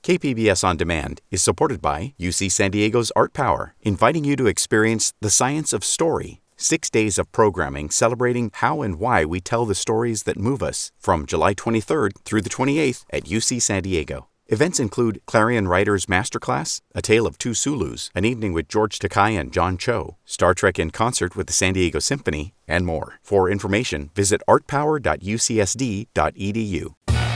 KPBS On Demand is supported by UC San Diego's Art Power, inviting you to experience the science of story. 6 days of programming celebrating how and why we tell the stories that move us from July 23rd through the 28th at UC San Diego. Events include Clarion Writers Masterclass, A Tale of Two Sulus, an evening with George Takei and John Cho, Star Trek in concert with the San Diego Symphony, and more. For information, visit artpower.ucsd.edu.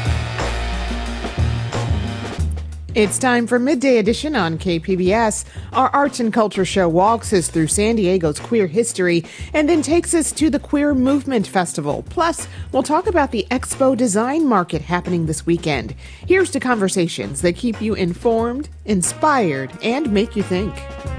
It's time for Midday Edition on KPBS. Our arts and culture show walks us through San Diego's queer history and then takes us to the Queer Movement Festival. Plus, we'll talk about the Expo Design Market happening this weekend. Here's to conversations that keep you informed, inspired, and make you think.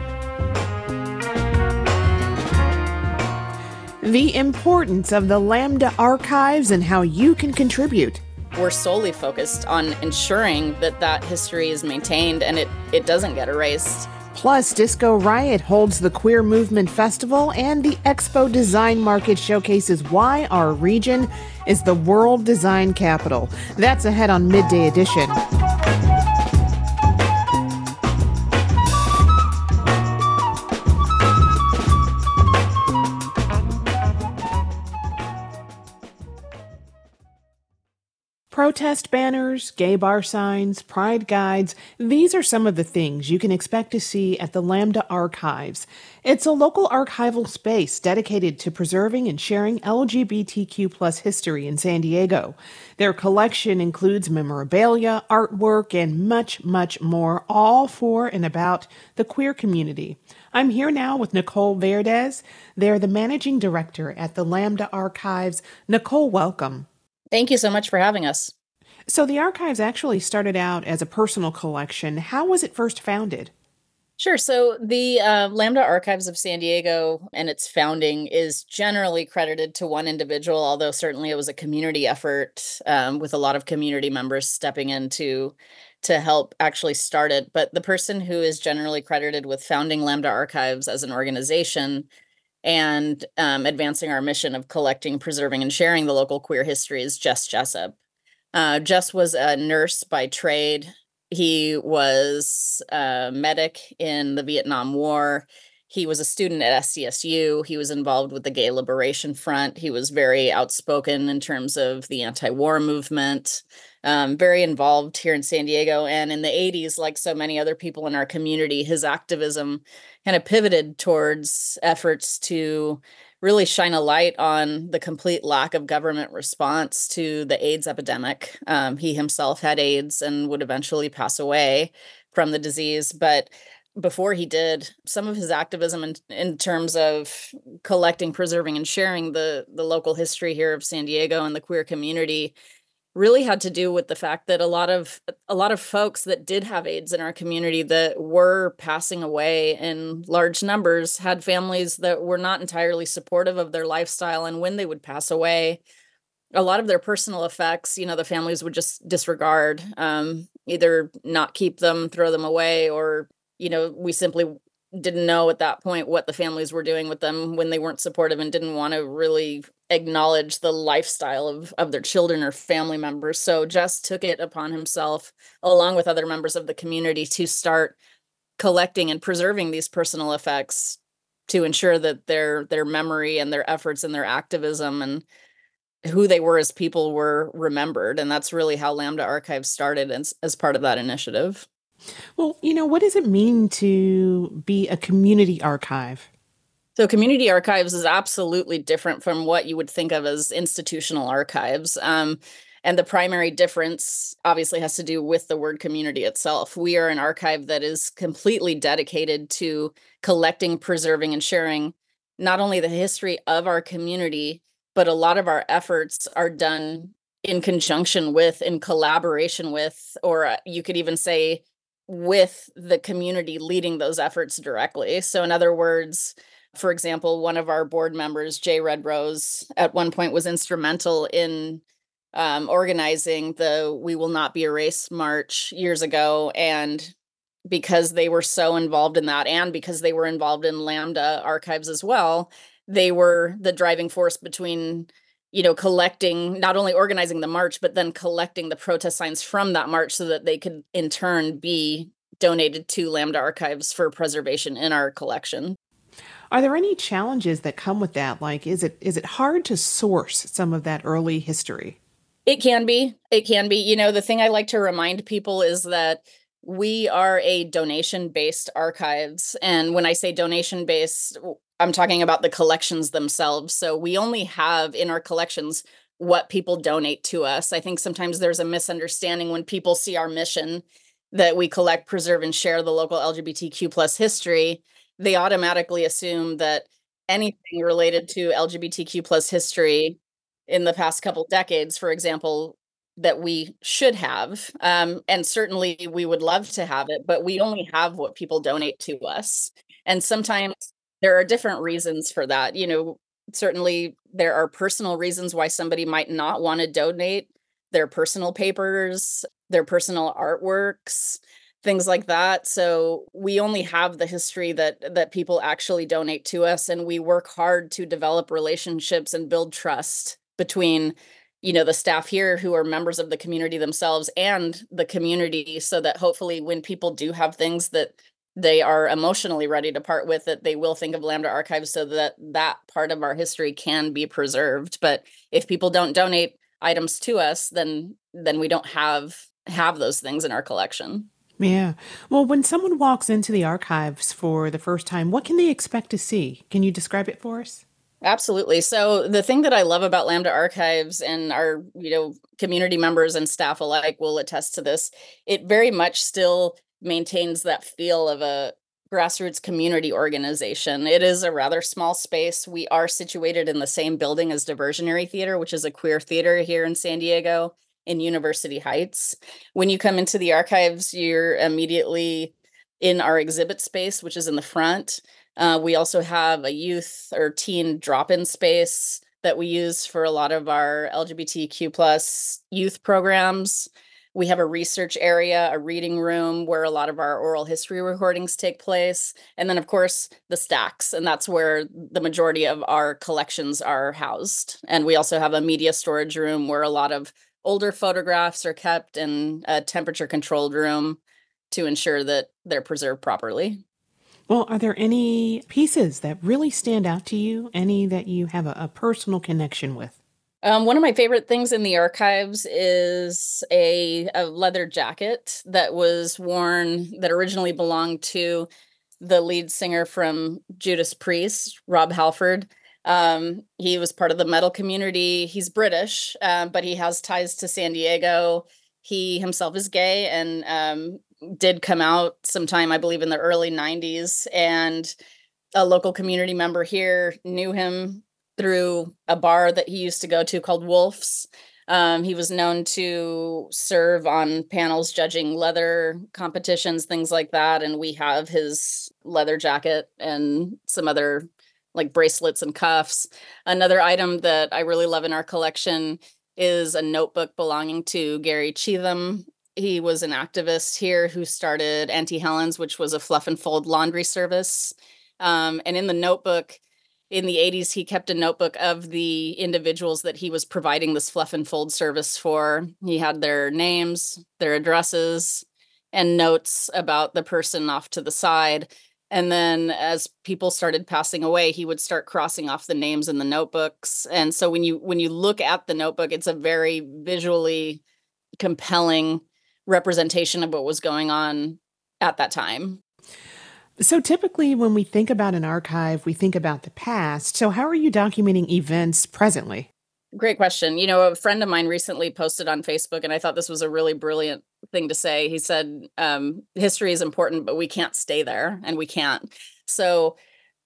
The importance of the Lambda Archives and how you can contribute. We're solely focused on ensuring that that history is maintained and it doesn't get erased. Plus, Disco Riot holds the Queer Movement Festival, and the Expo Design Market showcases why our region is the World Design Capital. That's ahead on Midday Edition. Protest banners, gay bar signs, pride guides, these are some of the things you can expect to see at the Lambda Archives. It's a local archival space dedicated to preserving and sharing LGBTQ+ history in San Diego. Their collection includes memorabilia, artwork, and much, much more, all for and about the queer community. I'm here now with Nicole Verdes. They're the managing director at the Lambda Archives. Nicole, welcome. Thank you so much for having us. So the archives actually started out as a personal collection. How was it first founded? Sure. So the Lambda Archives of San Diego and its founding is generally credited to one individual, although certainly it was a community effort with a lot of community members stepping in to help actually start it. But the person who is generally credited with founding Lambda Archives as an organization and advancing our mission of collecting, preserving, and sharing the local queer history is Jess Jessup. Jess was a nurse by trade. He was a medic in the Vietnam War. He was a student at SDSU. He was involved with the Gay Liberation Front. He was very outspoken in terms of the anti-war movement, very involved here in San Diego. And in the 80s, like so many other people in our community, his activism kind of pivoted towards efforts to really shine a light on the complete lack of government response to the AIDS epidemic. He himself had AIDS and would eventually pass away from the disease. But before he did, some of his activism in terms of collecting, preserving, and sharing the local history here of San Diego and the queer community really had to do with the fact that a lot of folks that did have AIDS in our community that were passing away in large numbers had families that were not entirely supportive of their lifestyle. And when they would pass away, a lot of their personal effects, the families would just disregard, either not keep them, throw them away, or we simply didn't know at that point what the families were doing with them when they weren't supportive and didn't want to really acknowledge the lifestyle of their children or family members. So Jess took it upon himself, along with other members of the community, to start collecting and preserving these personal effects to ensure that their memory and their efforts and their activism and who they were as people were remembered. And that's really how Lambda Archives started as part of that initiative. Well, what does it mean to be a community archive? So community archives is absolutely different from what you would think of as institutional archives. And the primary difference obviously has to do with the word community itself. We are an archive that is completely dedicated to collecting, preserving, and sharing not only the history of our community, but a lot of our efforts are done in conjunction with, in collaboration with, or you could even say with the community leading those efforts directly. So in other words, for example, one of our board members, Jay Redrose, at one point was instrumental in organizing the We Will Not Be Erased March years ago. And because they were so involved in that, and because they were involved in Lambda Archives as well, they were the driving force between collecting, not only organizing the march, but then collecting the protest signs from that march so that they could in turn be donated to Lambda Archives for preservation in our collection. Are there any challenges that come with that? Like, is it hard to source some of that early history? It can be. It can be. The thing I like to remind people is that we are a donation-based archives. And when I say donation-based, I'm talking about the collections themselves. So we only have in our collections what people donate to us. I think sometimes there's a misunderstanding when people see our mission that we collect, preserve, and share the local LGBTQ plus history. They automatically assume that anything related to LGBTQ plus history in the past couple decades, for example, that we should have. And certainly we would love to have it, but we only have what people donate to us. And sometimes there are different reasons for that. Certainly there are personal reasons why somebody might not want to donate their personal papers, their personal artworks, things like that. So we only have the history that people actually donate to us, and we work hard to develop relationships and build trust between the staff here who are members of the community themselves and the community, so that hopefully when people do have things that they are emotionally ready to part with, that they will think of Lambda Archives so that that part of our history can be preserved. But if people don't donate items to us, then we don't have those things in our collection. Yeah. Well, when someone walks into the archives for the first time, what can they expect to see? Can you describe it for us? Absolutely. So the thing that I love about Lambda Archives, and our, community members and staff alike will attest to this, it very much still maintains that feel of a grassroots community organization. It is a rather small space. We are situated in the same building as Diversionary Theater, which is a queer theater here in San Diego in University Heights. When you come into the archives, you're immediately in our exhibit space, which is in the front. We also have a youth or teen drop-in space that we use for a lot of our LGBTQ plus youth programs. We have a research area, a reading room where a lot of our oral history recordings take place. And then, of course, the stacks. And that's where the majority of our collections are housed. And we also have a media storage room where a lot of older photographs are kept, in a temperature-controlled room to ensure that they're preserved properly. Well, are there any pieces that really stand out to you? Any that you have a personal connection with? One of my favorite things in the archives is a leather jacket that was worn, that originally belonged to the lead singer from Judas Priest, Rob Halford. He was part of the metal community. He's British, but he has ties to San Diego. He himself is gay and did come out sometime, I believe, in the early 90s. And a local community member here knew him through a bar that he used to go to called Wolf's. He was known to serve on panels judging leather competitions, things like that. And we have his leather jacket and some other like bracelets and cuffs. Another item that I really love in our collection is a notebook belonging to Gary Cheatham. He was an activist here who started Auntie Helen's, which was a fluff and fold laundry service. And in the notebook, in the 80s, he kept a notebook of the individuals that he was providing this fluff and fold service for. He had their names, their addresses, and notes about the person off to the side. And then as people started passing away, he would start crossing off the names in the notebooks. And so when you look at the notebook, it's a very visually compelling representation of what was going on at that time. So typically when we think about an archive, we think about the past. So how are you documenting events presently? Great question. A friend of mine recently posted on Facebook, and I thought this was a really brilliant thing to say. He said, history is important, but we can't stay there, and we can't. So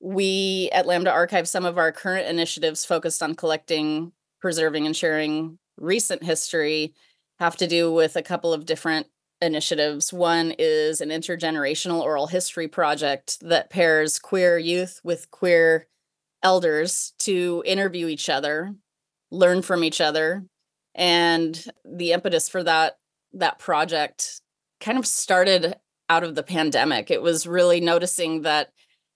we at Lambda Archive, some of our current initiatives focused on collecting, preserving, and sharing recent history have to do with a couple of different initiatives. One is an intergenerational oral history project that pairs queer youth with queer elders to interview each other, learn from each other. And the impetus for that project kind of started out of the pandemic. It was really noticing that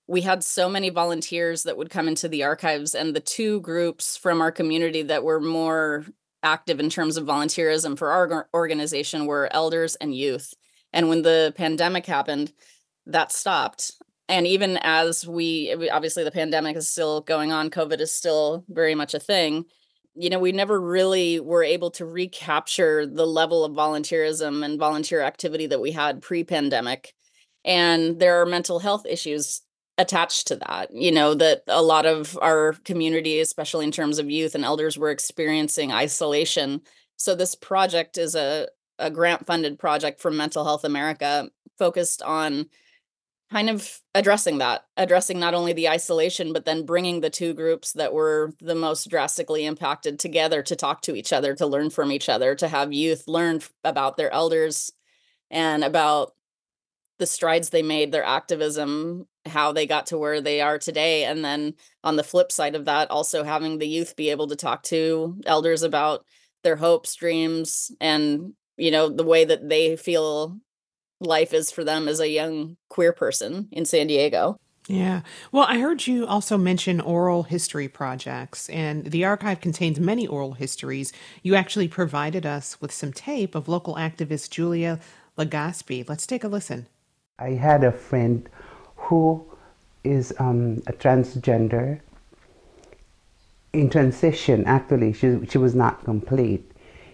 we had so many volunteers that would come into the archives, and the two groups from our community that were more active in terms of volunteerism for our organization were elders and youth. And when the pandemic happened, that stopped. And even as obviously the pandemic is still going on, COVID is still very much a thing. We never really were able to recapture the level of volunteerism and volunteer activity that we had pre-pandemic. And there are mental health issues attached to that, that a lot of our community, especially in terms of youth and elders, were experiencing isolation. So this project is a grant-funded project from Mental Health America focused on kind of addressing not only the isolation, but then bringing the two groups that were the most drastically impacted together to talk to each other, to learn from each other, to have youth learn about their elders and about the strides they made, their activism, how they got to where they are today. And then on the flip side of that, also having the youth be able to talk to elders about their hopes, dreams, and, the way that they feel life is for them as a young queer person in San Diego. Yeah. Well, I heard you also mention oral history projects, and the archive contains many oral histories. You actually provided us with some tape of local activist Julia Legaspi. Let's take a listen. I had a friend who is a transgender in transition. Actually, she was not complete.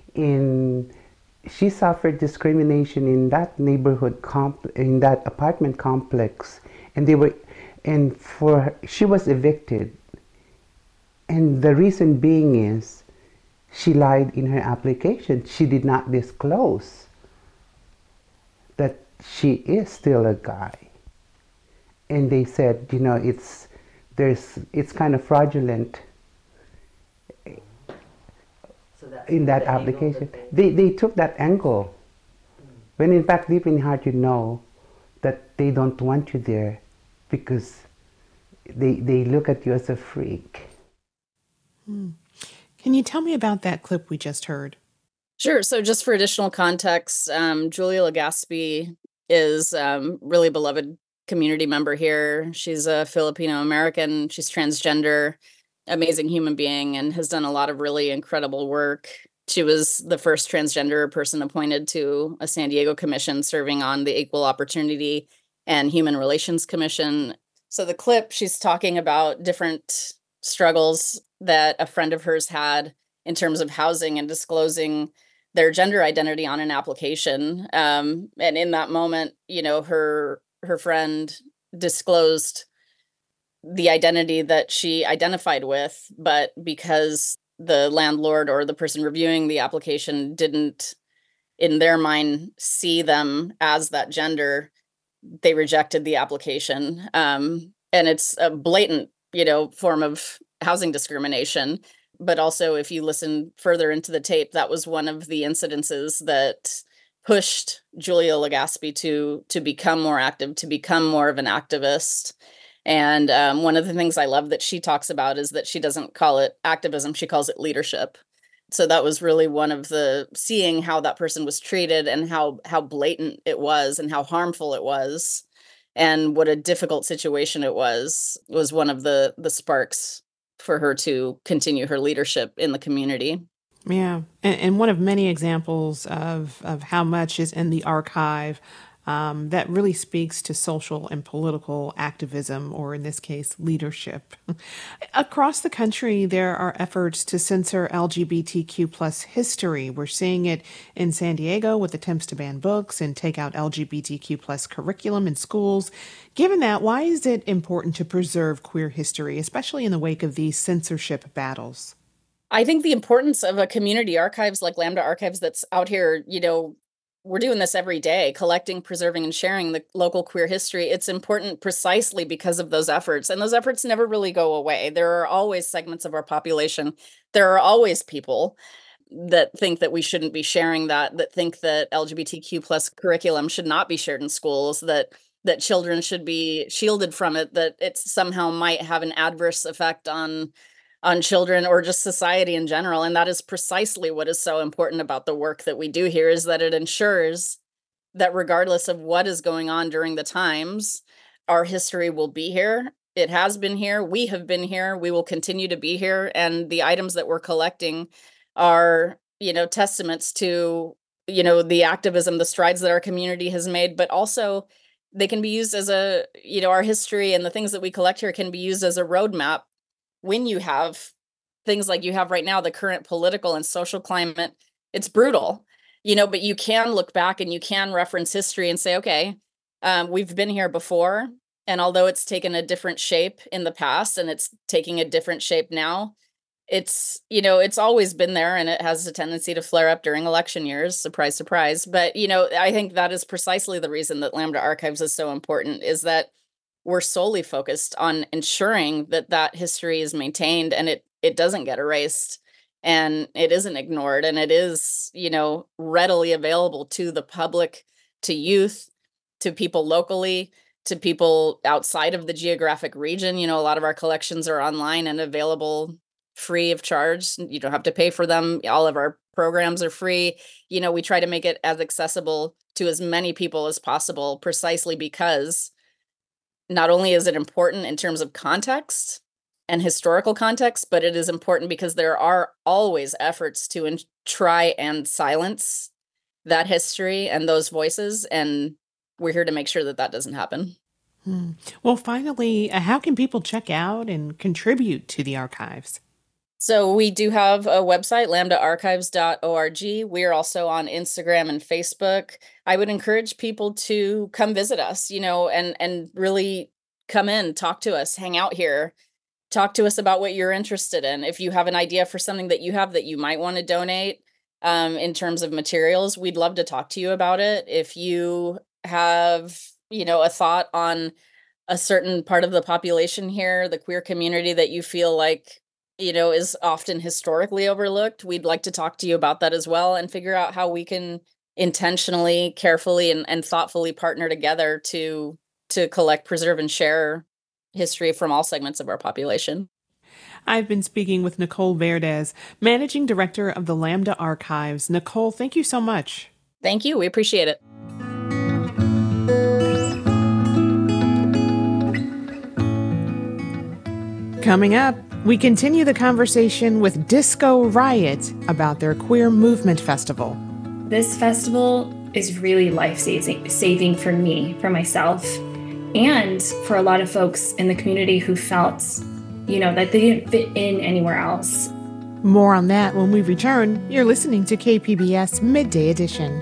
She suffered discrimination in that neighborhood in that apartment complex, and she was evicted. And the reason being is she lied in her application. She did not disclose that she is still a guy. And they said, it's kind of fraudulent in that application. They took that angle. When in fact, deep in heart, you know that they don't want you there because they look at you as a freak. Can you tell me about that clip we just heard? Sure. So just for additional context, Julia Legaspi is really beloved community member here. She's a Filipino American. She's transgender, amazing human being, and has done a lot of really incredible work. She was the first transgender person appointed to a San Diego commission serving on the Equal Opportunity and Human Relations Commission. So the clip, she's talking about different struggles that a friend of hers had in terms of housing and disclosing their gender identity on an application. And in that moment, her friend disclosed the identity that she identified with, but because the landlord or the person reviewing the application didn't, in their mind, see them as that gender, they rejected the application. And it's a blatant, form of housing discrimination. But also, if you listen further into the tape, that was one of the incidences that pushed Julia Legaspi to become more active, to become more of an activist. And one of the things I love that she talks about is that she doesn't call it activism, she calls it leadership. So that was really one of the seeing how that person was treated and how blatant it was and how harmful it was and what a difficult situation it was one of the sparks for her to continue her leadership in the community. Yeah. And one of many examples of how much is in the archive that really speaks to social and political activism, or in this case, leadership. Across the country, there are efforts to censor LGBTQ plus history. We're seeing it in San Diego with attempts to ban books and take out LGBTQ plus curriculum in schools. Given that, why is it important to preserve queer history, especially in the wake of these censorship battles? I think the importance of a community archives like Lambda Archives that's out here, we're doing this every day, collecting, preserving, and sharing the local queer history. It's important precisely because of those efforts. And those efforts never really go away. There are always segments of our population. There are always people that think that we shouldn't be sharing that think that LGBTQ plus curriculum should not be shared in schools, that children should be shielded from it, that it somehow might have an adverse effect on children or just society in general. And that is precisely what is so important about the work that we do here, is that it ensures that regardless of what is going on during the times, our history will be here. It has been here. We have been here. We will continue to be here. And the items that we're collecting are, testaments to, the activism, the strides that our community has made, but also they can be used as our history and the things that we collect here can be used as a roadmap when you have things like you have right now, the current political and social climate. It's brutal, but you can look back and you can reference history and say, okay, we've been here before. And although it's taken a different shape in the past and it's taking a different shape now, it's always been there, and it has a tendency to flare up during election years. Surprise, surprise. But, I think that is precisely the reason that Lambda Archives is so important, is that we're solely focused on ensuring that that history is maintained and it doesn't get erased and it isn't ignored, and it is, readily available to the public, to youth, to people locally, to people outside of the geographic region. A lot of our collections are online and available free of charge. You don't have to pay for them. All of our programs are free. We try to make it as accessible to as many people as possible, precisely because not only is it important in terms of context and historical context, but it is important because there are always efforts to try and silence that history and those voices. And we're here to make sure that that doesn't happen. Well, finally, how can people check out and contribute to the archives? So we do have a website, lambdaarchives.org. We are also on Instagram and Facebook. I would encourage people to come visit us, and really come in, talk to us, hang out here, talk to us about what you're interested in. If you have an idea for something that you have that you might want to donate in terms of materials, we'd love to talk to you about it. If you have, a thought on a certain part of the population here, the queer community that you feel like is often historically overlooked, we'd like to talk to you about that as well and figure out how we can intentionally, carefully, and thoughtfully partner together to collect, preserve, and share history from all segments of our population. I've been speaking with Nicole Verdes, Managing Director of the Lambda Archives. Nicole, thank you so much. Thank you. We appreciate it. Coming up, we continue the conversation with Disco Riot about their Queer Movement Festival. This festival is really life-saving for me, for myself, and for a lot of folks in the community who felt, that they didn't fit in anywhere else. More on that when we return. You're listening to KPBS Midday Edition.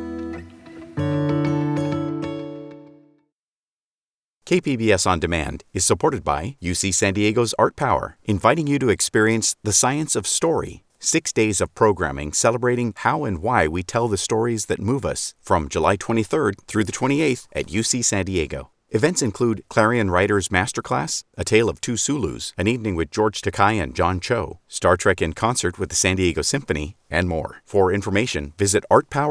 KPBS On Demand is supported by UC San Diego's Art Power, inviting you to experience the science of story. 6 days of programming celebrating how and why we tell the stories that move us from July 23rd through the 28th at UC San Diego. Events include Clarion Writers Masterclass, A Tale of Two Sulus, an evening with George Takei and John Cho, Star Trek in concert with the San Diego Symphony, and more. For information, visit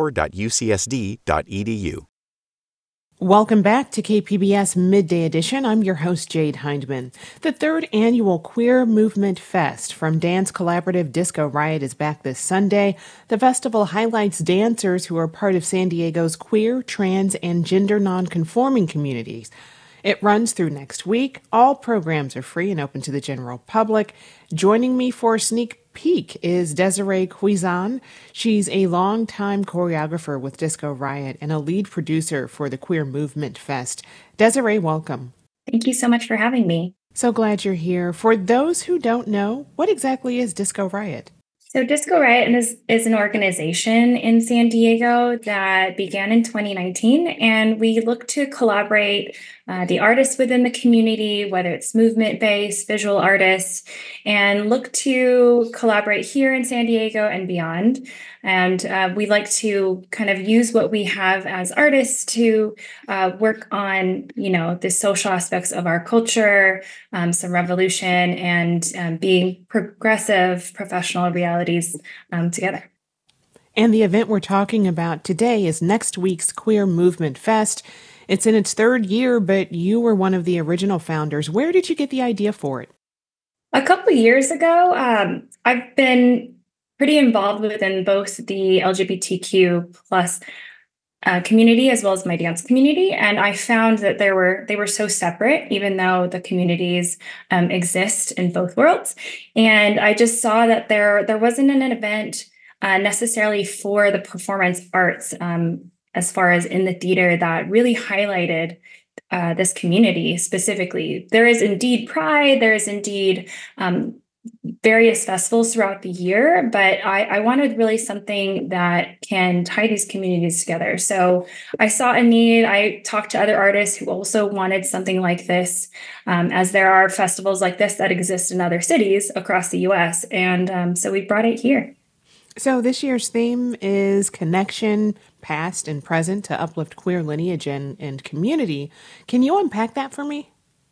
artpower.ucsd.edu. Welcome back to KPBS Midday Edition. I'm your host, Jade Hindman. The third annual Queer Movement Fest from dance collaborative Disco Riot is back this Sunday. The festival highlights dancers who are part of San Diego's queer, trans, and gender nonconforming communities. It runs through next week. All programs are free and open to the general public. Joining me for a sneak peek is Desiree Cuizan. She's a longtime choreographer with Disco Riot and a lead producer for the Queer Movement Fest. Desiree, welcome. Thank you so much for having me. So glad you're here. For those who don't know, what exactly is Disco Riot? So Disco Riot is an organization in San Diego that began in 2019, and we look to collaborate the artists within the community, whether it's movement-based, visual artists, and look to collaborate here in San Diego and beyond. And we like to kind of use what we have as artists to work on, the social aspects of our culture, some revolution, and being progressive professional realities together. And the event we're talking about today is next week's Queer Movement Fest. It's in its third year, but you were one of the original founders. Where did you get the idea for it? A couple of years ago, I've been pretty involved within both the LGBTQ plus community as well as my dance community, and I found that they were so separate, even though the communities exist in both worlds. And I just saw that there wasn't an event necessarily for the performance arts, as far as in the theater, that really highlighted this community specifically. There is indeed Pride, there is indeed various festivals throughout the year, but I wanted really something that can tie these communities together. So I saw a need. I talked to other artists who also wanted something like this, as there are festivals like this that exist in other cities across the US. And so we brought it here. So this year's theme is connection, past and present, to uplift queer lineage and community. Can you unpack that for me?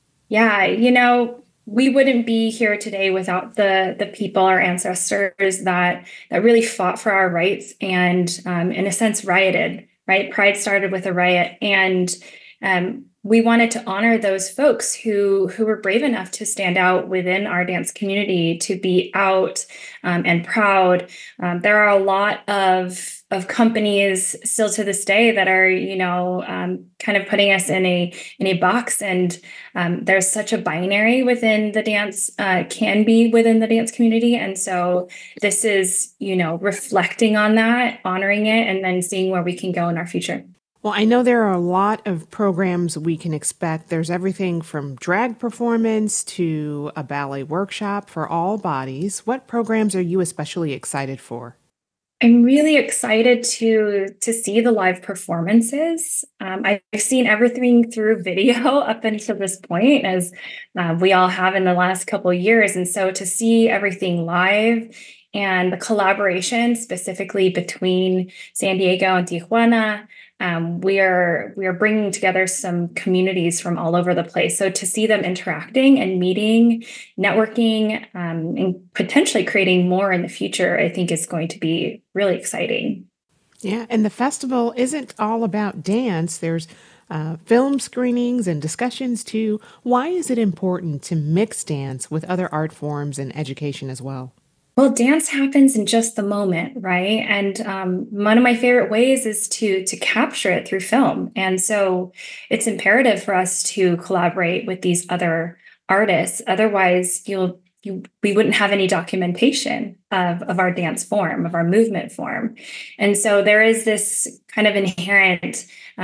Yeah, we wouldn't be here today without the people, our ancestors that really fought for our rights and, in a sense, rioted. Right, Pride started with a riot, and we wanted to honor those folks who were brave enough to stand out within our dance community, to be out and proud. There are a lot of companies still to this day that are, kind of putting us in a box, and there's such a binary within the dance, can be within the dance community, and so this is, reflecting on that, honoring it, and then seeing where we can go in our future. Well, I know there are a lot of programs we can expect. There's everything from drag performance to a ballet workshop for all bodies. What programs are you especially excited for? I'm really excited to see the live performances. I've seen everything through video up until this point, as we all have in the last couple of years. And so to see everything live and the collaboration specifically between San Diego and Tijuana, we are bringing together some communities from all over the place. So to see them interacting and meeting, networking, and potentially creating more in the future, I think is going to be really exciting. Yeah, and the festival isn't all about dance. There's film screenings and discussions too. Why is it important to mix dance with other art forms and education as well? Well, dance happens in just the moment, right? And one of my favorite ways is to capture it through film. And so it's imperative for us to collaborate with these other artists. Otherwise, we wouldn't have any documentation of our dance form, of our movement form. And so there is this kind of inherent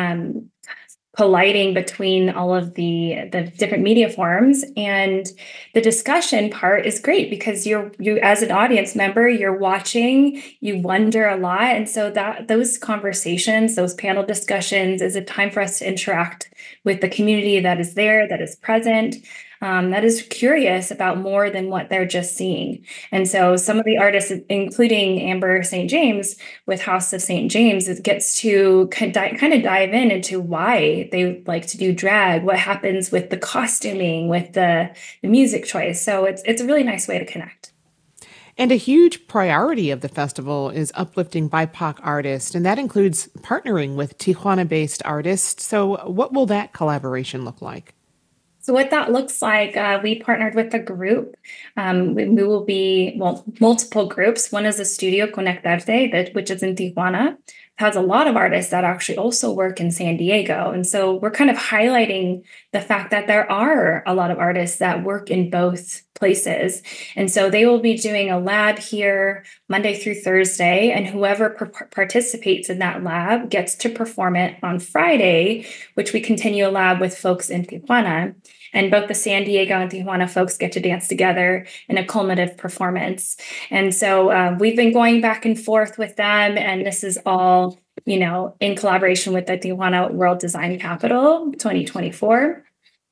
colliding between all of the different media forms, and the discussion part is great because you as an audience member, you're watching, you wonder a lot, and so that those conversations, those panel discussions, is a time for us to interact with the community that is there, that is present, that is curious about more than what they're just seeing. And so some of the artists, including Amber St. James with House of St. James, it gets to kind of dive into why they like to do drag, what happens with the costuming, with the music choice. So it's a really nice way to connect. And a huge priority of the festival is uplifting BIPOC artists, and that includes partnering with Tijuana-based artists. So what will that collaboration look like? So what that looks like, we partnered with a group. We will be, multiple groups. One is the Studio Conectarte, which is in Tijuana. It has a lot of artists that actually also work in San Diego. And so we're kind of highlighting the fact that there are a lot of artists that work in both places. And so they will be doing a lab here Monday through Thursday, and whoever participates in that lab gets to perform it on Friday, which we continue a lab with folks in Tijuana. And both the San Diego and Tijuana folks get to dance together in a culminative performance. And so we've been going back and forth with them, and this is all, in collaboration with the Tijuana World Design Capital 2024.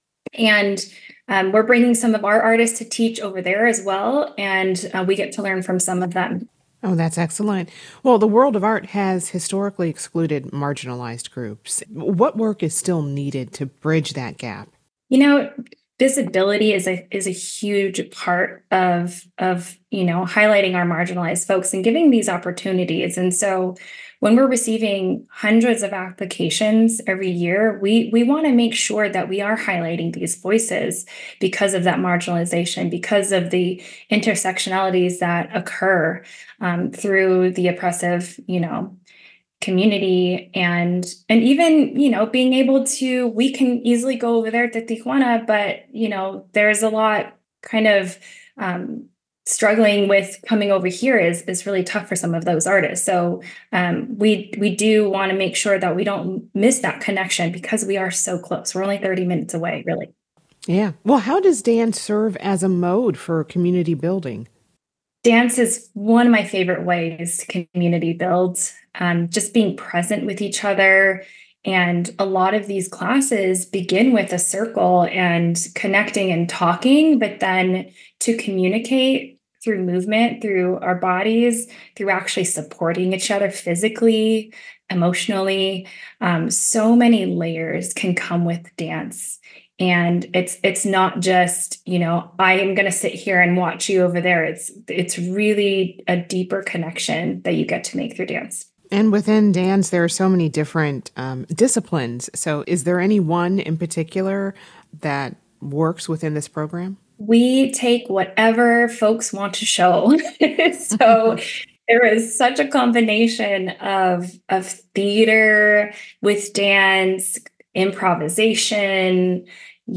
And we're bringing some of our artists to teach over there as well, and we get to learn from some of them. Oh, that's excellent. Well, the world of art has historically excluded marginalized groups. What work is still needed to bridge that gap? Visibility is a huge part of highlighting our marginalized folks and giving these opportunities. And so when we're receiving hundreds of applications every year, we want to make sure that we are highlighting these voices because of that marginalization, because of the intersectionalities that occur through the oppressive, community, and even, being able to, we can easily go over there to Tijuana, but, there's a lot kind of struggling with coming over here is really tough for some of those artists. So we do want to make sure that we don't miss that connection because we are so close. We're only 30 minutes away, really. Yeah. Well, how does dance serve as a mode for community building? Dance is one of my favorite ways to community build, just being present with each other. And a lot of these classes begin with a circle and connecting and talking, but then to communicate through movement, through our bodies, through actually supporting each other physically, emotionally. So many layers can come with dance. And it's not just, I am going to sit here and watch you over there. It's really a deeper connection that you get to make through dance. And within dance, there are so many different disciplines. So is there any one in particular that works within this program? We take whatever folks want to show. So there is such a combination of theater with dance, improvisation,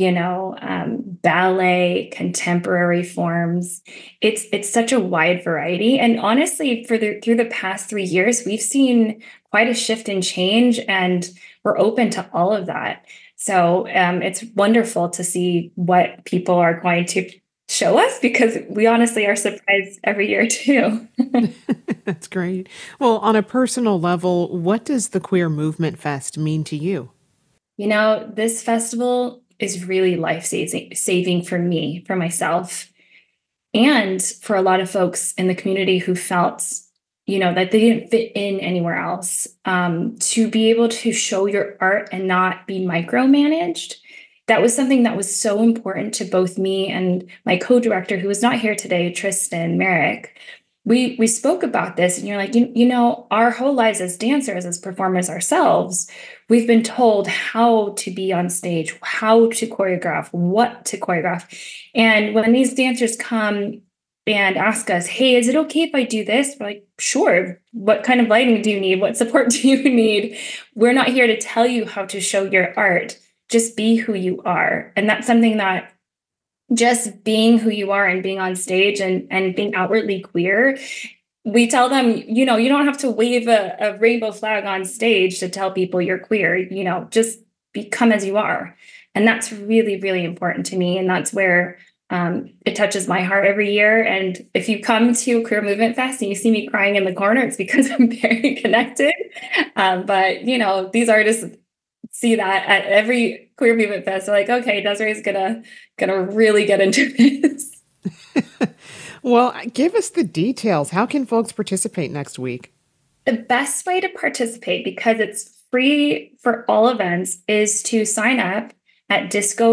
ballet, contemporary forms. It's such a wide variety. And honestly, through the past 3 years, we've seen quite a shift and change, and we're open to all of that. So it's wonderful to see what people are going to show us, because we honestly are surprised every year too. That's great. Well, on a personal level, what does the Queer Movement Fest mean to you? This festival is really life-saving for me, for myself, and for a lot of folks in the community who felt, that they didn't fit in anywhere else. To be able to show your art and not be micromanaged, that was something that was so important to both me and my co-director, who is not here today, Tristan Merrick. We spoke about this, and you're like, our whole lives as dancers, as performers ourselves, we've been told how to be on stage, how to choreograph, what to choreograph. And when these dancers come and ask us, hey, is it okay if I do this? We're like, sure. What kind of lighting do you need? What support do you need? We're not here to tell you how to show your art. Just be who you are. And that's something that just being who you are and being on stage and being outwardly queer, we tell them, you don't have to wave a rainbow flag on stage to tell people you're queer, just become as you are. And that's really, really important to me. And that's where it touches my heart every year. And if you come to Queer Movement Fest and you see me crying in the corner, it's because I'm very connected. But, these artists see that at every Queer Movement Fest. They're like, okay, Desiree's gonna really get into this. Well, give us the details. How can folks participate next week? The best way to participate, because it's free for all events, is to sign up at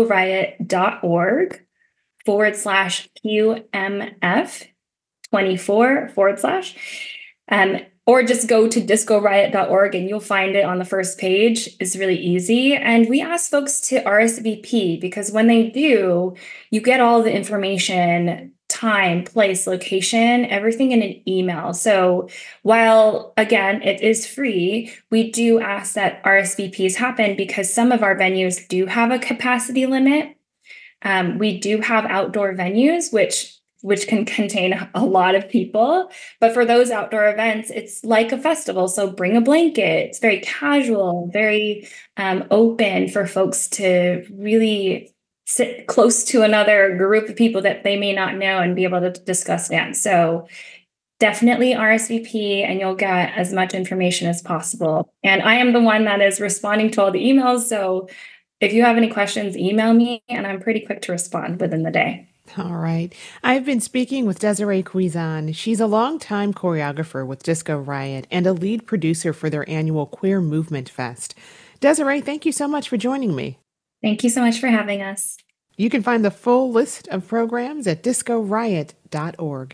discoriot.org/QMF24/. Or just go to discoriot.org and you'll find it on the first page. It's really easy. And we ask folks to RSVP, because when they do, you get all the information, time, place, location, everything in an email. So while, again, it is free, we do ask that RSVPs happen, because some of our venues do have a capacity limit. We do have outdoor venues, which can contain a lot of people. But for those outdoor events, it's like a festival. So bring a blanket. It's very casual, very open for folks to really sit close to another group of people that they may not know and be able to discuss dance. So definitely RSVP, and you'll get as much information as possible. And I am the one that is responding to all the emails. So if you have any questions, email me, and I'm pretty quick to respond within the day. All right. I've been speaking with Desiree Cuizan. She's a longtime choreographer with Disco Riot and a lead producer for their annual Queer Movement Fest. Desiree, thank you so much for joining me. Thank you so much for having us. You can find the full list of programs at discoriot.org.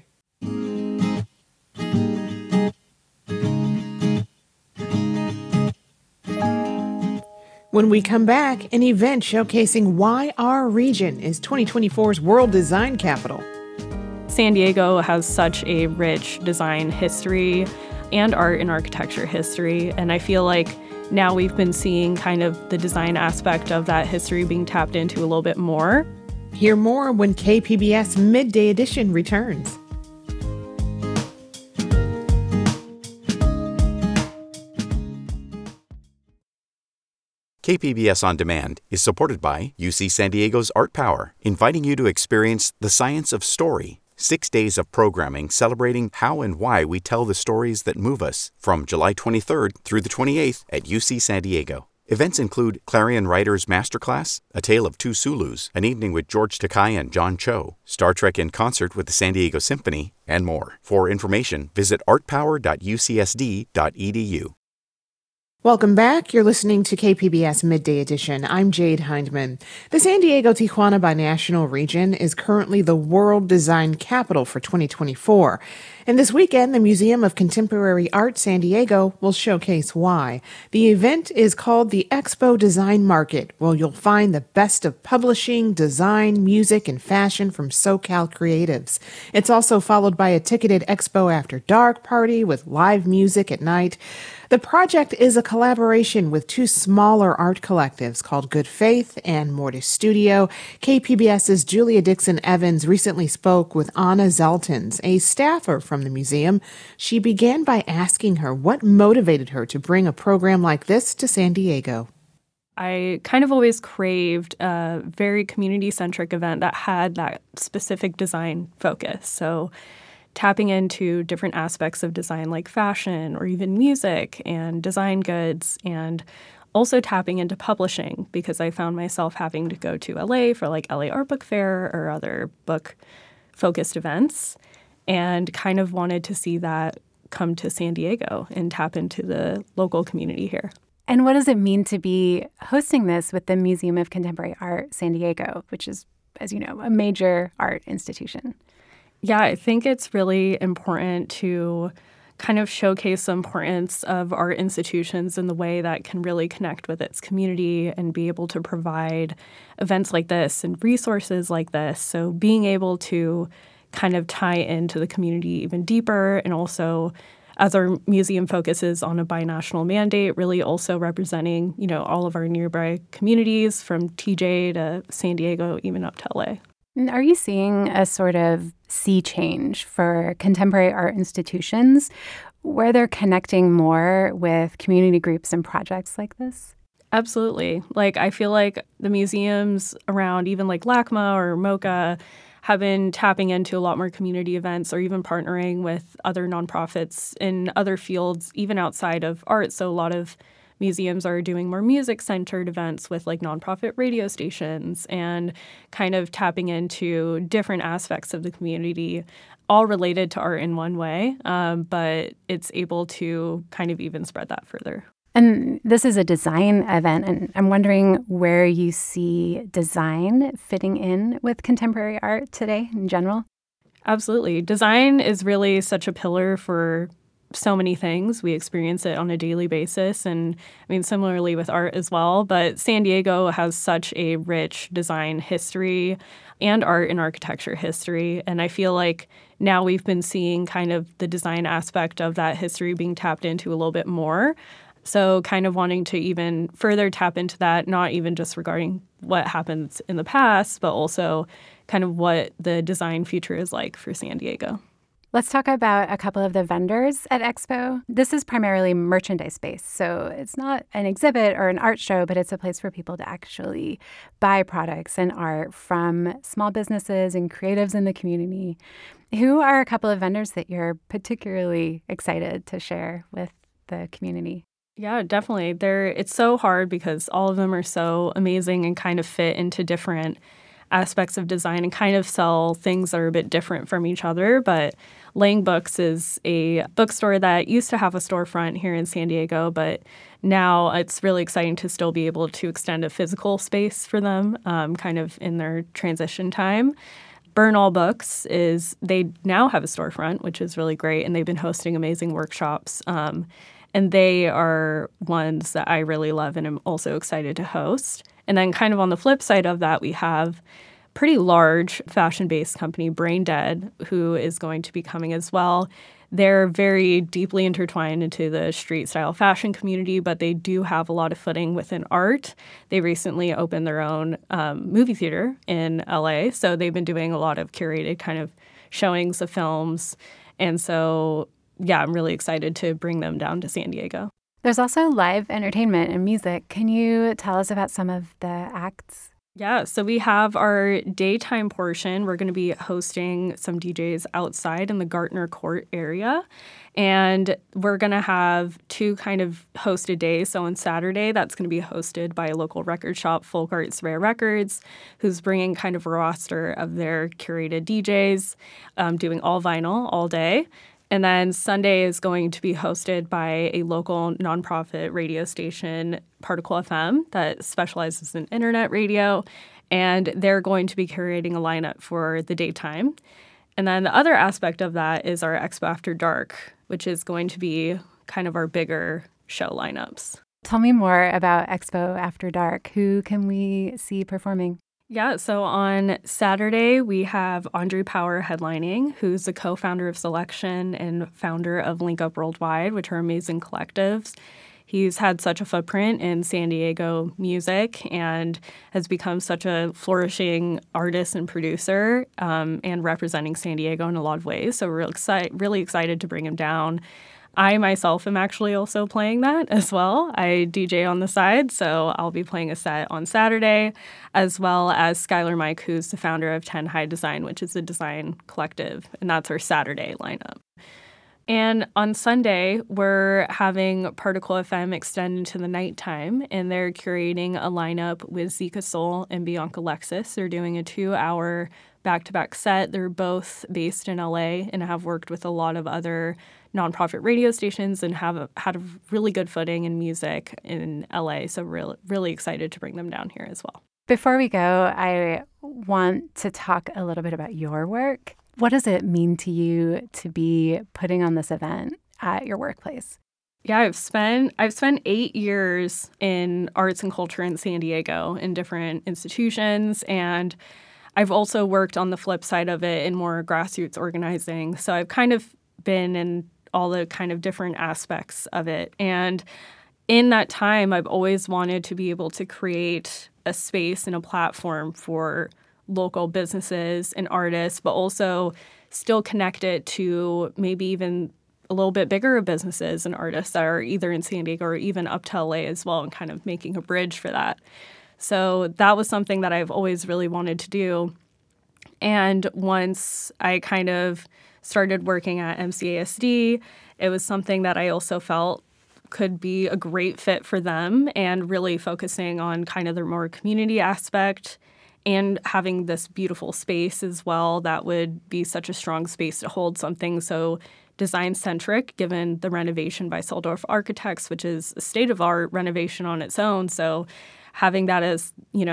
When we come back, an event showcasing why our region is 2024's World Design Capital. San Diego has such a rich design history. and art and architecture history. And I feel like now we've been seeing kind of the design aspect of that history being tapped into a little bit more. Hear more when KPBS Midday Edition returns. KPBS On Demand is supported by UC San Diego's Art Power, inviting you to experience the science of story. 6 days of programming celebrating how and why we tell the stories that move us from July 23rd through the 28th at UC San Diego. Events include Clarion Writers Masterclass, A Tale of Two Sulus, an evening with George Takei and John Cho, Star Trek in concert with the San Diego Symphony, and more. For information, visit artpower.ucsd.edu. Welcome back. You're listening to KPBS Midday Edition. I'm Jade Hindman. The San Diego-Tijuana Binational Region is currently the World Design Capital for 2024. And this weekend, the Museum of Contemporary Art San Diego will showcase why. The event is called the Expo Design Market, where you'll find the best of publishing, design, music, and fashion from SoCal creatives. It's also followed by a ticketed Expo After Dark party with live music at night. The project is a collaboration with two smaller art collectives called Good Faith and Mortis Studio. KPBS's Julia Dixon Evans recently spoke with Anna Zeltens, a staffer from the museum. She began by asking her what motivated her to bring a program like this to San Diego. I kind of always craved a very community-centric event that had that specific design focus. So tapping into different aspects of design like fashion or even music and design goods, and also tapping into publishing because I found myself having to go to LA for like LA Art Book Fair or other book-focused events, and kind of wanted to see that come to San Diego and tap into the local community here. And what does it mean to be hosting this with the Museum of Contemporary Art San Diego, which is, as you know, a major art institution? Yeah, I think it's really important to kind of showcase the importance of art institutions in the way that can really connect with its community and be able to provide events like this and resources like this. So being able to kind of tie into the community even deeper, and also as our museum focuses on a binational mandate, really also representing, you know, all of our nearby communities from TJ to San Diego, even up to LA. Are you seeing a sort of sea change for contemporary art institutions where they're connecting more with community groups and projects like this? Absolutely. Like, I feel like the museums around even like LACMA or MoCA have been tapping into a lot more community events or even partnering with other nonprofits in other fields, even outside of art. So a lot of museums are doing more music-centered events with like nonprofit radio stations and kind of tapping into different aspects of the community, all related to art in one way, but it's able to kind of even spread that further. And this is a design event, and I'm wondering where you see design fitting in with contemporary art today in general? Absolutely. Design is really such a pillar for so many things. We experience it on a daily basis, and I mean, similarly with art as well. But San Diego has such a rich design history and art and architecture history. And I feel like now we've been seeing kind of the design aspect of that history being tapped into a little bit more. So kind of wanting to even further tap into that, not even just regarding what happens in the past, but also kind of what the design future is like for San Diego. Let's talk about a couple of the vendors at Expo. This is primarily merchandise space, so it's not an exhibit or an art show, but it's a place for people to actually buy products and art from small businesses and creatives in the community. Who are a couple of vendors that you're particularly excited to share with the community? Yeah, definitely. It's so hard because all of them are so amazing and kind of fit into different aspects of design and kind of sell things that are a bit different from each other. But Lang Books is a bookstore that used to have a storefront here in San Diego, but now it's really exciting to still be able to extend a physical space for them, kind of in their transition time. Burn All Books they now have a storefront, which is really great, and they've been hosting amazing workshops. And they are ones that I really love and am also excited to host. And then kind of on the flip side of that, we have pretty large fashion-based company, Brain Dead, who is going to be coming as well. they're very deeply intertwined into the street style fashion community, but they do have a lot of footing within art. They recently opened their own movie theater in LA, so they've been doing a lot of curated kind of showings of films. And so, yeah, I'm really excited to bring them down to San Diego. There's also live entertainment and music. Can you tell us about some of the acts? Yeah, so we have our daytime portion. We're going to be hosting some DJs outside in the Gartner Court area. And we're going to have two kind of hosted days. So on Saturday, that's going to be hosted by a local record shop, Folk Arts Rare Records, who's bringing kind of a roster of their curated DJs, doing all vinyl all day. And then Sunday is going to be hosted by a local nonprofit radio station, Particle FM, that specializes in internet radio. And they're going to be curating a lineup for the daytime. And then the other aspect of that is our Expo After Dark, which is going to be kind of our bigger show lineups. Tell me more about Expo After Dark. Who can we see performing? Yeah, so on Saturday, we have Andre Power headlining, who's the co-founder of Selection and founder of Link Up Worldwide, which are amazing collectives. He's had such a footprint in San Diego music and has become such a flourishing artist and producer and representing San Diego in a lot of ways. So we're really excited to bring him down. I myself am actually also playing that as well. I DJ on the side, so I'll be playing a set on Saturday, as well as Skylar Mike, who's the founder of 10 High Design, which is a design collective, and that's our Saturday lineup. And on Sunday, we're having Particle FM extend into the nighttime, and they're curating a lineup with Zika Soul and Bianca Lexus. They're doing a 2-hour back-to-back set. They're both based in LA and have worked with a lot of other nonprofit radio stations and have had a really good footing in music in LA. So really excited to bring them down here as well. Before we go, I want to talk a little bit about your work. What does it mean to you to be putting on this event at your workplace? Yeah, I've spent 8 years in arts and culture in San Diego in different institutions, and I've also worked on the flip side of it in more grassroots organizing. So I've kind of been in all the kind of different aspects of it. And in that time, I've always wanted to be able to create a space and a platform for local businesses and artists, but also still connect it to maybe even a little bit bigger businesses and artists that are either in San Diego or even up to LA as well, and kind of making a bridge for that. So that was something that I've always really wanted to do. And once I kind of started working at MCASD, it was something that I also felt could be a great fit for them, and really focusing on kind of the more community aspect and having this beautiful space as well that would be such a strong space to hold something so design-centric, given the renovation by Seldorf Architects, which is a state-of-art renovation on its own. So having that as,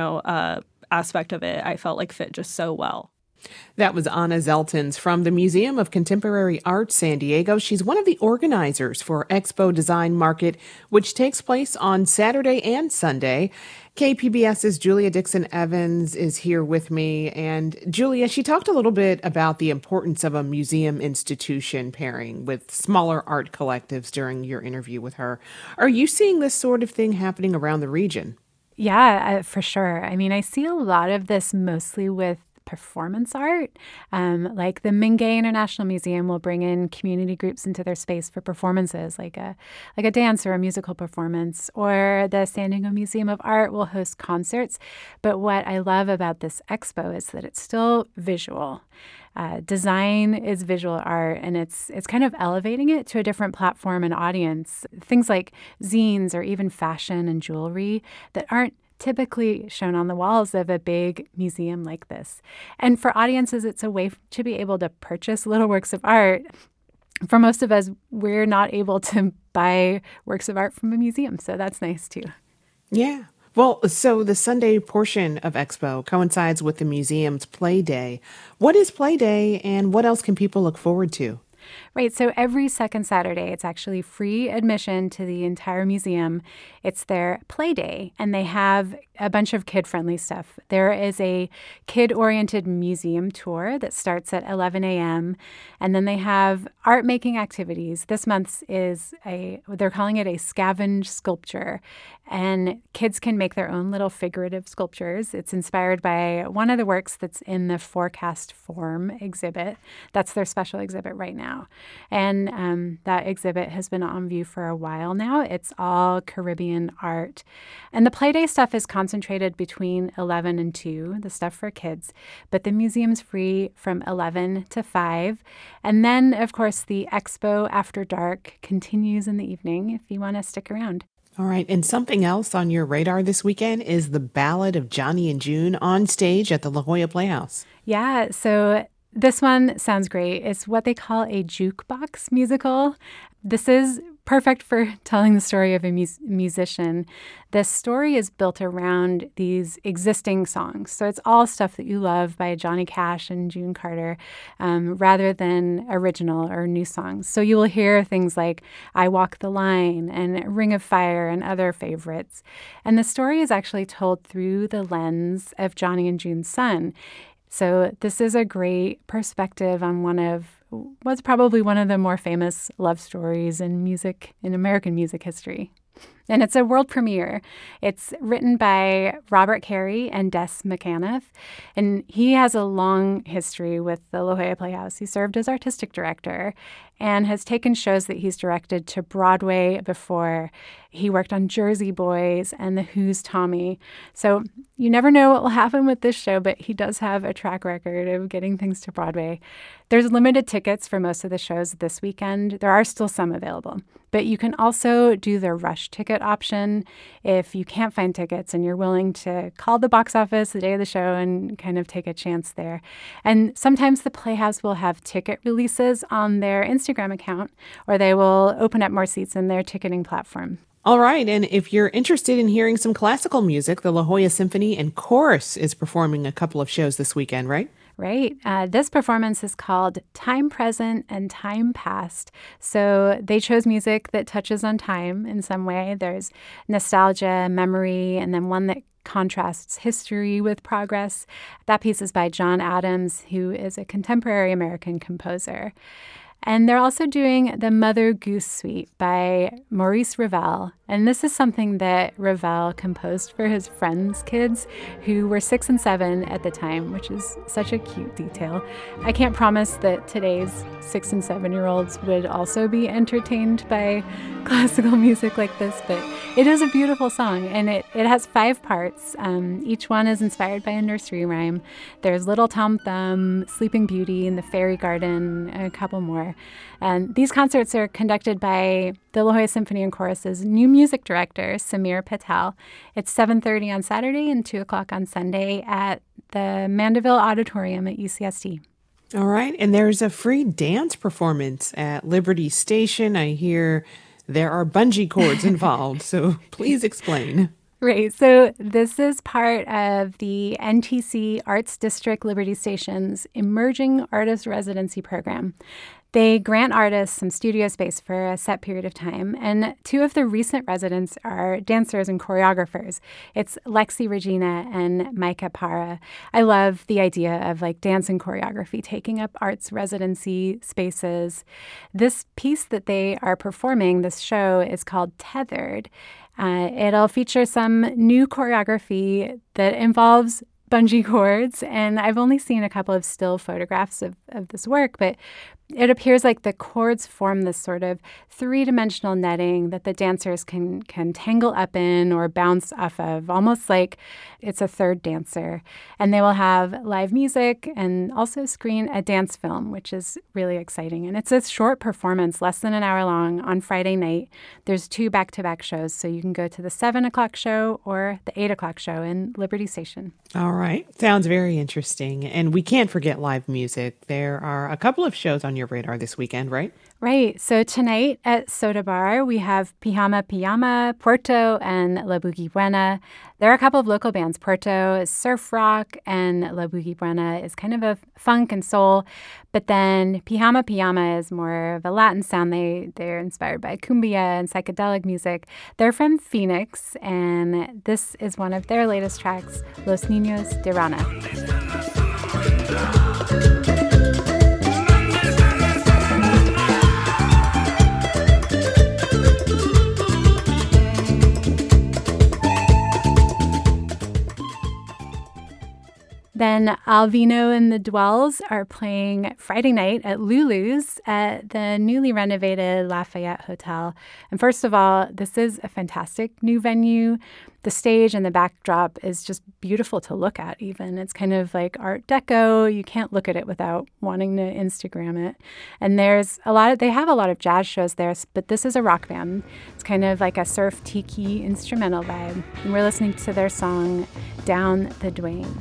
aspect of it, I felt like fit just so well. That was Anna Zeltins from the Museum of Contemporary Art, San Diego. She's one of the organizers for Expo Design Market, which takes place on Saturday and Sunday. KPBS's Julia Dixon Evans is here with me. And Julia, she talked a little bit about the importance of a museum institution pairing with smaller art collectives during your interview with her. Are you seeing this sort of thing happening around the region? Yeah, for sure. I mean, I see a lot of this mostly with performance art. Like the Mingay International Museum will bring in community groups into their space for performances, like a dance or a musical performance, or the San Diego Museum of Art will host concerts. But what I love about this expo is that it's still visual. Design is visual art, and it's kind of elevating it to a different platform and audience. Things like zines or even fashion and jewelry that aren't typically shown on the walls of a big museum like this. And for audiences, it's a way to be able to purchase little works of art. For most of us, we're not able to buy works of art from a museum, so that's nice too. Yeah. Well, so the Sunday portion of Expo coincides with the museum's Play Day. What is Play Day, and what else can people look forward to? Right. So every second Saturday, it's actually free admission to the entire museum. It's their play day, and they have a bunch of kid-friendly stuff. There is a kid-oriented museum tour that starts at 11 a.m., and then they have art-making activities. This month's they're calling it a scavenge sculpture, and kids can make their own little figurative sculptures. It's inspired by one of the works that's in the Forecast Form exhibit. That's their special exhibit right now. And that exhibit has been on view for a while now. It's all Caribbean art. And the Playday stuff is concentrated between 11 and 2, the stuff for kids. But the museum's free from 11 to 5. And then, of course, the expo after dark continues in the evening if you want to stick around. All right. And something else on your radar this weekend is the Ballad of Johnny and June on stage at the La Jolla Playhouse. Yeah. So this one sounds great. It's what they call a jukebox musical. This is perfect for telling the story of a musician. The story is built around these existing songs. So it's all stuff that you love by Johnny Cash and June Carter, rather than original or new songs. So you will hear things like I Walk the Line and Ring of Fire and other favorites. And the story is actually told through the lens of Johnny and June's son. So this is a great perspective on what's probably one of the more famous love stories in American music history. And it's a world premiere. It's written by Robert Carey and Des McAnuff, and he has a long history with the La Jolla Playhouse. He served as artistic director and has taken shows that he's directed to Broadway before. He worked on Jersey Boys and The Who's Tommy. So you never know what will happen with this show, but he does have a track record of getting things to Broadway. There's limited tickets for most of the shows this weekend. There are still some available, but you can also do the rush ticket option if you can't find tickets and you're willing to call the box office the day of the show and kind of take a chance there. And sometimes the Playhouse will have ticket releases on their Instagram account, or they will open up more seats in their ticketing platform. All right. And if you're interested in hearing some classical music, the La Jolla Symphony and Chorus is performing a couple of shows this weekend, right? Right. This performance is called Time Present and Time Past. So they chose music that touches on time in some way. There's nostalgia, memory, and then one that contrasts history with progress. That piece is by John Adams, who is a contemporary American composer. And they're also doing the Mother Goose Suite by Maurice Ravel. And this is something that Ravel composed for his friends' kids who were 6 and 7 at the time, which is such a cute detail. I can't promise that today's 6 and 7-year-olds would also be entertained by classical music like this, but it is a beautiful song, and it has 5 parts. Each one is inspired by a nursery rhyme. There's Little Tom Thumb, Sleeping Beauty, and the Fairy Garden, and a couple more. And these concerts are conducted by the La Jolla Symphony and Chorus's new music director, Samir Patel. It's 7:30 on Saturday and 2 o'clock on Sunday at the Mandeville Auditorium at UCSD. All right. And there's a free dance performance at Liberty Station. I hear there are bungee cords involved, so please explain. Right. So this is part of the NTC Arts District Liberty Station's Emerging Artist Residency Program. They grant artists some studio space for a set period of time, and 2 of the recent residents are dancers and choreographers. It's Lexi Regina and Micah Para. I love the idea of dance and choreography taking up arts residency spaces. This piece that they are performing, this show, is called Tethered. It'll feature some new choreography that involves bungee cords, and I've only seen a couple of still photographs of this work, but it appears like the cords form this sort of 3-dimensional netting that the dancers can tangle up in or bounce off of, almost like it's a third dancer. And they will have live music and also screen a dance film, which is really exciting. And it's a short performance, less than an hour long, on Friday night. There's 2 back-to-back shows, so you can go to the 7 o'clock show or the 8 o'clock show in Liberty Station. All right. Sounds very interesting. And we can't forget live music. There are a couple of shows on your radar this weekend, right? Right. So tonight at Soda Bar, we have Pijama Pijama, Puerto, and La Boogie Buena. There are a couple of local bands. Puerto is surf rock, and La Boogie Buena is kind of a funk and soul. But then Pijama Pijama is more of a Latin sound. They're inspired by cumbia and psychedelic music. They're from Phoenix, and this is one of their latest tracks, Los Niños de Rana. Then Alvino and the Dwells are playing Friday night at Lulu's at the newly renovated Lafayette Hotel. And first of all, this is a fantastic new venue. The stage and the backdrop is just beautiful to look at even. It's kind of like Art Deco. You can't look at it without wanting to Instagram it. And they have a lot of jazz shows there, but this is a rock band. It's kind of like a surf tiki instrumental vibe. And we're listening to their song, Down the Duane.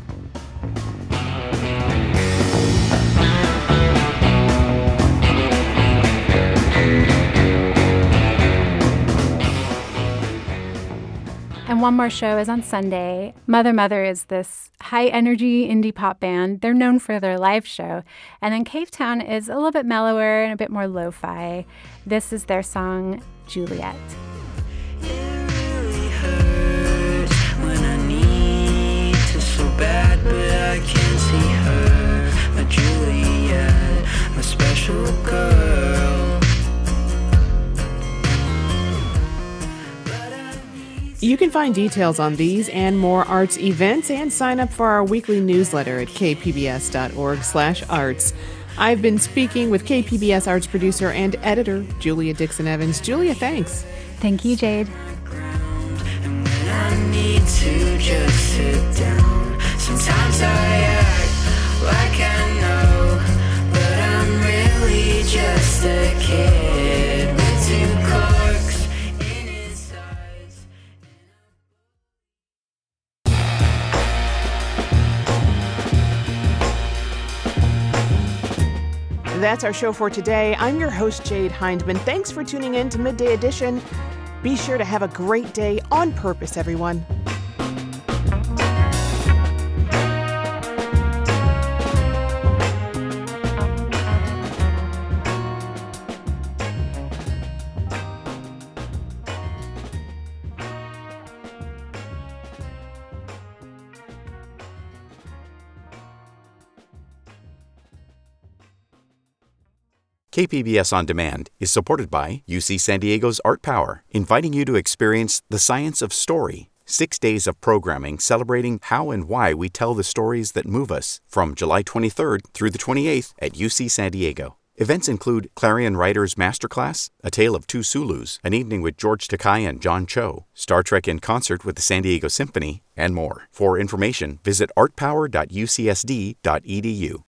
And one more show is on Sunday. Mother Mother is this high-energy indie pop band. They're known for their live show. And then Cavetown is a little bit mellower and a bit more lo-fi. This is their song, Juliet. It really hurts when I need to so bad, but I can't see her. A Juliet, a special girl. You can find details on these and more arts events and sign up for our weekly newsletter at kpbs.org/arts. I've been speaking with KPBS arts producer and editor Julia Dixon Evans. Julia, thanks. Thank you, Jade. And when I need to just sit down, sometimes I act like I know, but I'm really just a kid with two corks in his eyes. That's our show for today. I'm your host, Jade Hindman. Thanks for tuning in to Midday Edition. Be sure to have a great day on purpose, everyone. KPBS On Demand is supported by UC San Diego's Art Power, inviting you to experience the science of story. 6 days of programming celebrating how and why we tell the stories that move us from July 23rd through the 28th at UC San Diego. Events include Clarion Writers Masterclass, A Tale of Two Sulus, an evening with George Takei and John Cho, Star Trek in concert with the San Diego Symphony, and more. For information, visit artpower.ucsd.edu.